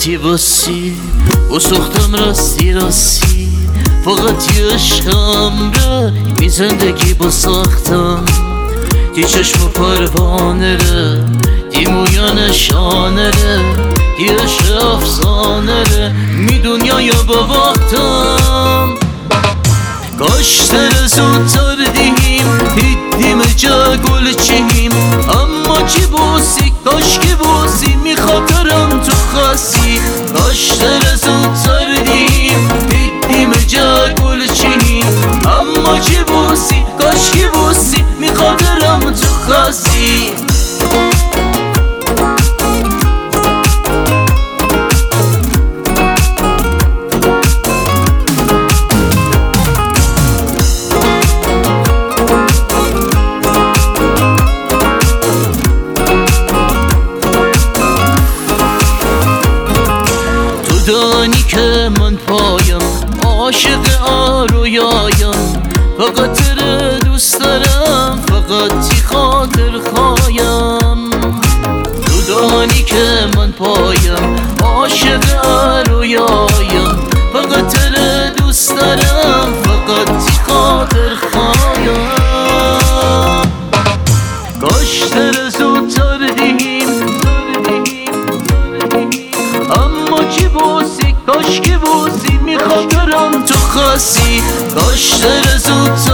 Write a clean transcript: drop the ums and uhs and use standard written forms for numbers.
رفتی باسی و سختم راستی راستی، فقط یه عشقم ره بی زندگی با ساختم. دی چشم و پروانه ره، دی مویا نشانه ره، دی عشق افسانه ره، می دنیا با وقتم. کاش تر زودتر دیم دیدیم جا گل چیم، اما چی بوسی کاش که بوسی می خاطرم تو خاصی. کاش تر زودتر دیم دیدیم جا گل چیم، اما چی بوسی کاش که بوسی می خاطرم تو خاصی. دانی که من پایم عاشق آرویایم، فقط تره دوست دارم، فقط تی خاطر خوایم. تو دانی که من پایم عاشق آرویایم، فقط تره دوست دارم، فقط تی خاطر خوایم. کاش تره زودتر دیم اما چی بوسی کاش که بوسی می خاطرم تو خاصی. کاش تر زودتر